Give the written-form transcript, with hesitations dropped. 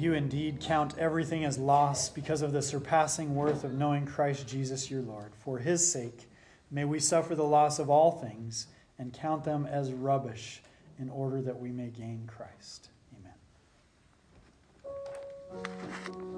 you indeed count everything as loss because of the surpassing worth of knowing Christ Jesus your Lord. For his sake, may we suffer the loss of all things and count them as rubbish in order that we may gain Christ. Amen.